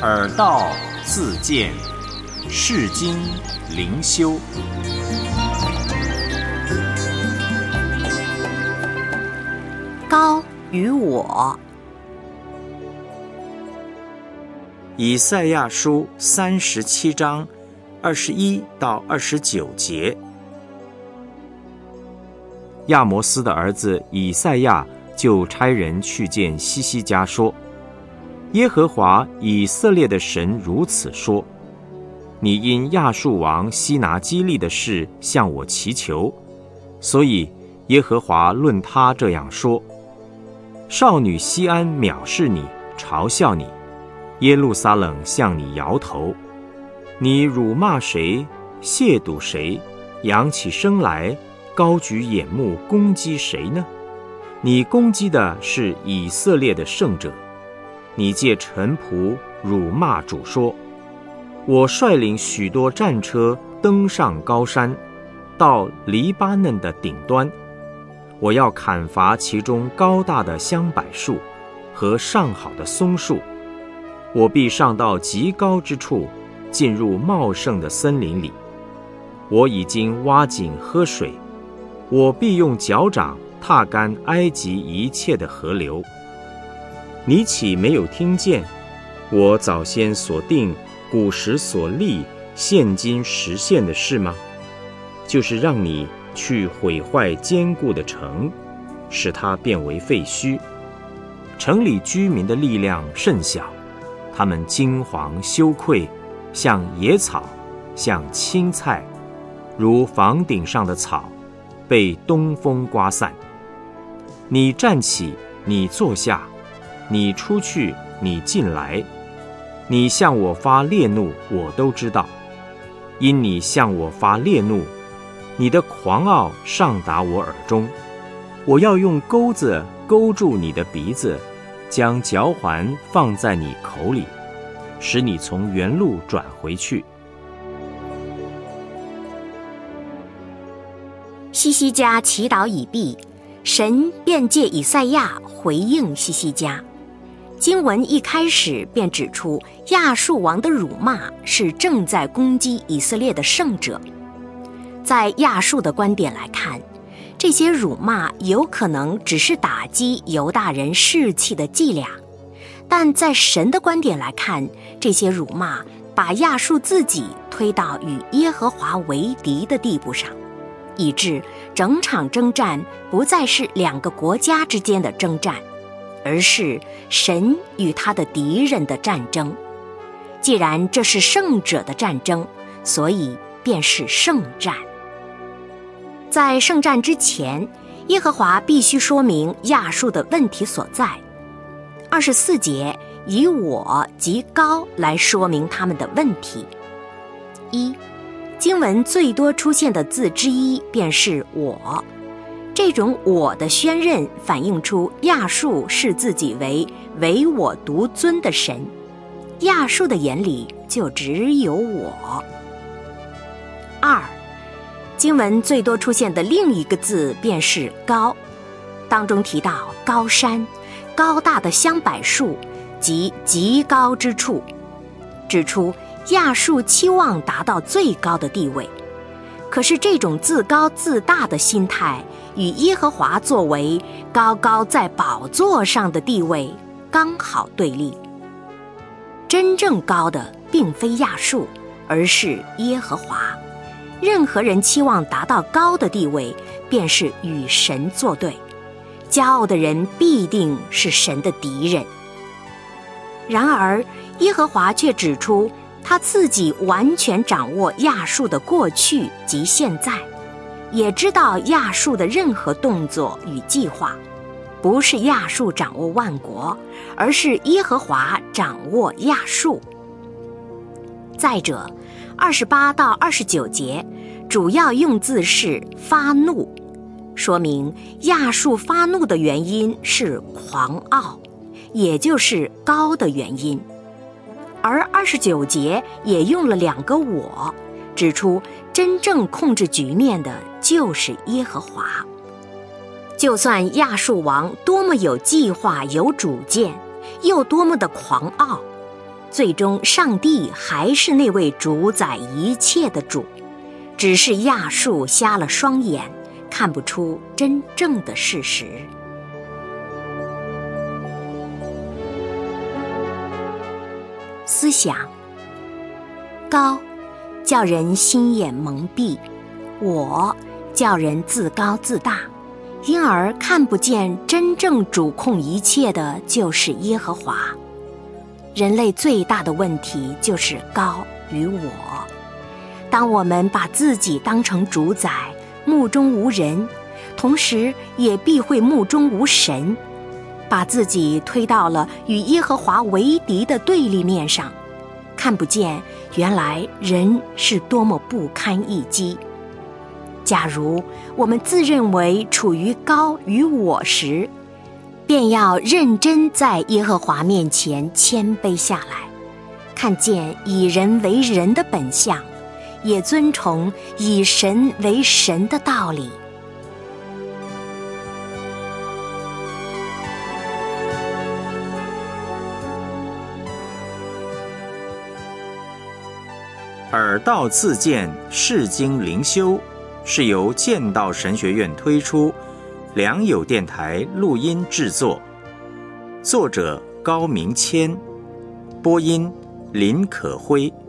耳道自见，世经灵修。 高与我。 以赛亚书37章21到29节。亚摩斯的儿子以赛亚就差人去见西西家说：耶和华以色列的神如此说，你因亚述王西拿基立的事向我祈求，所以耶和华论他这样说：少女西安藐视你，嘲笑你，耶路撒冷向你摇头，你辱骂谁，亵渎谁，扬起声来，高举眼目攻击谁呢？你攻击的是以色列的圣者。你借臣仆辱骂主说：我率领许多战车登上高山，到黎巴嫩的顶端，我要砍伐其中高大的香柏树和上好的松树，我必上到极高之处，进入茂盛的森林里。我已经挖井喝水，我必用脚掌踏干埃及一切的河流。你岂没有听见我早先所定，古时所立，现今实现的事吗？就是让你去毁坏坚固的城，使它变为废墟。城里居民的力量甚小，他们惊惶羞愧，像野草，像青菜，如房顶上的草，被东风刮散。你站起，你坐下，你出去，你进来，你向我发烈怒，我都知道。因你向我发烈怒，你的狂傲上达我耳中。我要用钩子勾住你的鼻子，将嚼环放在你口里，使你从原路转回去。 西西家祈祷已毕，神便借以赛亚回应西西家。经文一开始便指出亚述王的辱骂是正在攻击以色列的圣者。在亚述的观点来看，这些辱骂有可能只是打击犹大人士气的伎俩，但在神的观点来看，这些辱骂把亚述自己推到与耶和华为敌的地步上，以致整场征战不再是两个国家之间的征战，而是神与他的敌人的战争。既然这是圣者的战争，所以便是圣战。在圣战之前，耶和华必须说明亚述的问题所在。24节以我及高来说明他们的问题。一，经文最多出现的字之一便是我。这种我的宣认反映出亚述视自己为唯我独尊的神，亚述的眼里就只有我。二，经文最多出现的另一个字便是高，当中提到高山、高大的香柏树及极高之处，指出亚述期望达到最高的地位。可是这种自高自大的心态与耶和华作为高高在宝座上的地位刚好对立。真正高的并非亚述，而是耶和华。任何人期望达到高的地位，便是与神作对。骄傲的人必定是神的敌人。然而耶和华却指出他自己完全掌握亚述的过去及现在，也知道亚述的任何动作与计划。不是亚述掌握万国，而是耶和华掌握亚述。再者，28到29节主要用字是发怒，说明亚述发怒的原因是狂傲，也就是高的原因。而29节也用了两个我，指出真正控制局面的就是耶和华。就算亚述王多么有计划有主见，又多么的狂傲， 最终上帝还是那位主宰一切的主，只是亚述瞎了双眼，看不出真正的事实。思想：高叫人心眼蒙蔽，我叫人自高自大，因而看不见真正主控一切的就是耶和华。人类最大的问题就是高与我。当我们把自己当成主宰，目中无人，同时也必会目中无神，把自己推到了与耶和华为敌的对立面上，看不见原来人是多么不堪一击。假如我们自认为处于高与我时，便要认真在耶和华面前谦卑下来，看见以人为人的本相，也遵从以神为神的道理。 耳道自荐释经灵修是由剑道神学院推出，良友电台录音制作，作者高明谦，播音林可辉。